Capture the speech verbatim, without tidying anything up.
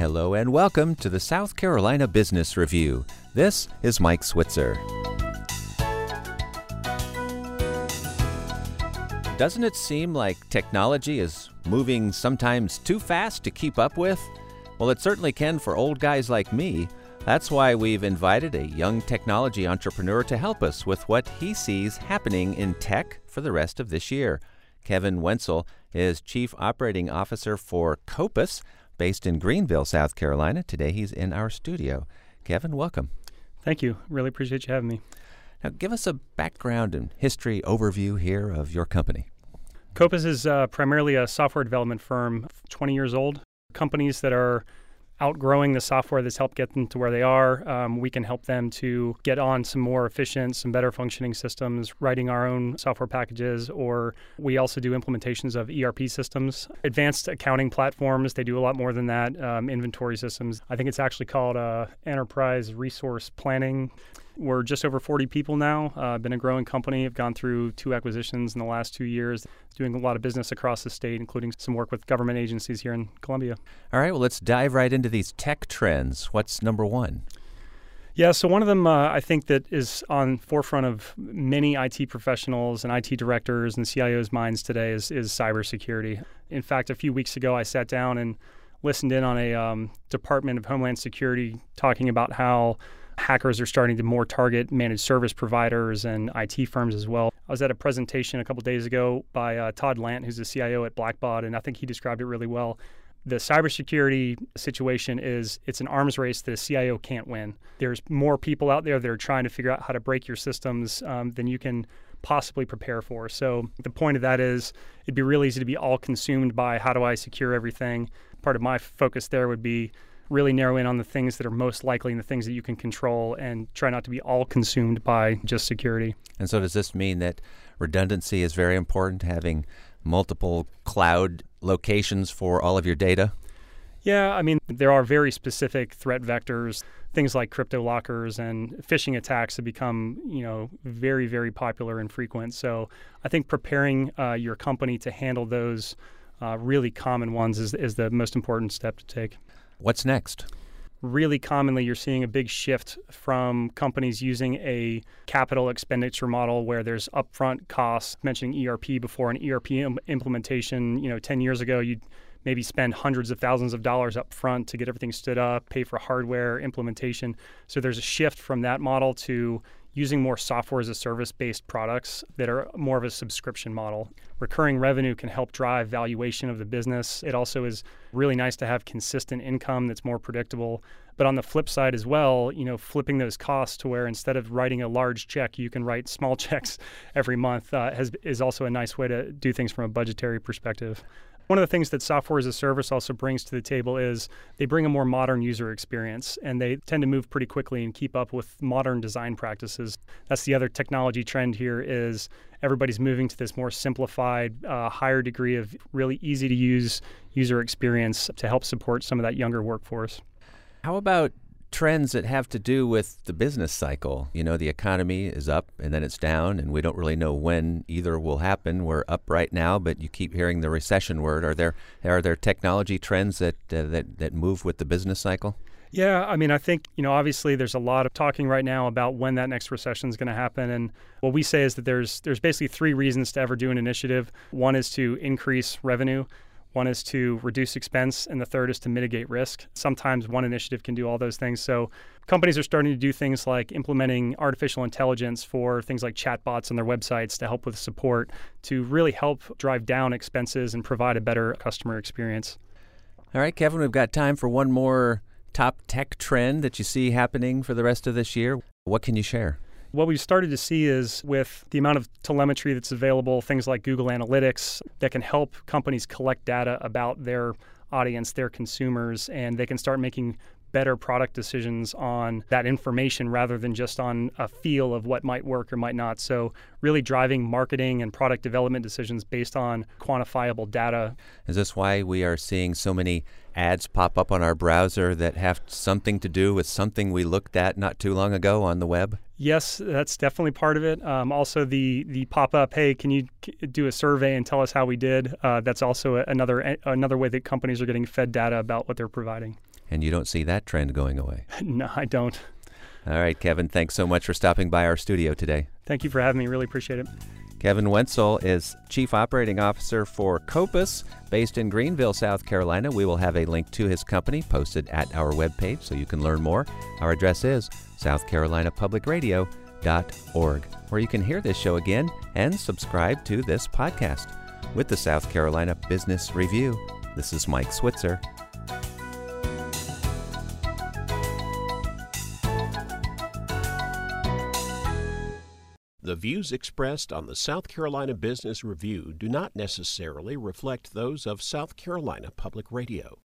Hello and welcome to the South Carolina Business Review. This is Mike Switzer. Doesn't it seem like technology is moving sometimes too fast to keep up with? Well, it certainly can for old guys like me. That's why we've invited a young technology entrepreneur to help us with what he sees happening in tech for the rest of this year. Kevin Wenzel is Chief Operating Officer for Copus, based in Greenville, South Carolina. Today he's in our studio. Kevin, welcome. Thank you. Really appreciate you having me. Now, give us a background and history overview here of your company. Copus is uh, primarily a software development firm, twenty years old. Companies that are outgrowing the software that's helped get them to where they are, um, we can help them to get on some more efficient, some better functioning systems, writing our own software packages, or we also do implementations of E R P systems, advanced accounting platforms. They do a lot more than that, um, inventory systems. I think it's actually called uh, Enterprise Resource Planning. We're just over forty people now, uh, been a growing company. I've gone through two acquisitions in the last two years, doing a lot of business across the state, including some work with government agencies here in Columbia. All right, well, let's dive right into these tech trends. What's number one? Yeah, so one of them uh, I think that is on forefront of many I T professionals and I T directors and C I Os' minds today is, is cybersecurity. In fact, a few weeks ago, I sat down and listened in on a um, Department of Homeland Security talking about how hackers are starting to more target managed service providers and I T firms as well. I was at a presentation a couple days ago by uh, Todd Lant, who's the C I O at Blackbaud, and I think he described it really well. The cybersecurity situation is it's an arms race that a C I O can't win. There's more people out there that are trying to figure out how to break your systems um, than you can possibly prepare for. So the point of that is it'd be really easy to be all consumed by how do I secure everything. Part of my focus there would be really narrow in on the things that are most likely and the things that you can control and try not to be all consumed by just security. And so does this mean that redundancy is very important, having multiple cloud locations for all of your data? Yeah, I mean, there are very specific threat vectors. Things like crypto lockers and phishing attacks have become, you know, very, very popular and frequent. So I think preparing uh, your company to handle those uh, really common ones is, is the most important step to take. What's next? Really commonly, you're seeing a big shift from companies using a capital expenditure model where there's upfront costs. Mentioning E R P before, an E R P im- implementation, you know, ten years ago, you'd maybe spend hundreds of thousands of dollars up front to get everything stood up, pay for hardware, implementation. So there's a shift from that model to using more software as a service-based products that are more of a subscription model. Recurring revenue can help drive valuation of the business. It also is really nice to have consistent income that's more predictable. But on the flip side as well, you know, flipping those costs to where instead of writing a large check, you can write small checks every month uh, has, is also a nice way to do things from a budgetary perspective. One of the things that software as a service also brings to the table is they bring a more modern user experience, and they tend to move pretty quickly and keep up with modern design practices. That's the other technology trend here is everybody's moving to this more simplified, uh, higher degree of really easy to use user experience to help support some of that younger workforce. How about trends that have to do with the business cycle? You know, the economy is up and then it's down, and we don't really know when either will happen. We're up right now, but you keep hearing the recession word. Are there are there technology trends that uh, that that move with the business cycle? Yeah, I mean, I think, you know, obviously there's a lot of talking right now about when that next recession is going to happen. And what we say is that there's there's basically three reasons to ever do an initiative. One is to increase revenue. One is to reduce expense, and the third is to mitigate risk. Sometimes one initiative can do all those things. So companies are starting to do things like implementing artificial intelligence for things like chatbots on their websites to help with support, to really help drive down expenses and provide a better customer experience. All right, Kevin, we've got time for one more top tech trend that you see happening for the rest of this year. What can you share? What we've started to see is with the amount of telemetry that's available, things like Google Analytics that can help companies collect data about their audience, their consumers, and they can start making better product decisions on that information rather than just on a feel of what might work or might not. So really driving marketing and product development decisions based on quantifiable data. Is this why we are seeing so many ads pop up on our browser that have something to do with something we looked at not too long ago on the web? Yes, that's definitely part of it. Um, also, the the pop-up, hey, can you do a survey and tell us how we did? Uh, that's also another another way that companies are getting fed data about what they're providing. And you don't see that trend going away. No, I don't. All right, Kevin, thanks so much for stopping by our studio today. Thank you for having me. Really appreciate it. Kevin Wenzel is Chief Operating Officer for Copus, based in Greenville, South Carolina. We will have a link to his company posted at our webpage so you can learn more. Our address is south carolina public radio dot org, where you can hear this show again and subscribe to this podcast. With the South Carolina Business Review, this is Mike Switzer. The views expressed on the South Carolina Business Review do not necessarily reflect those of South Carolina Public Radio.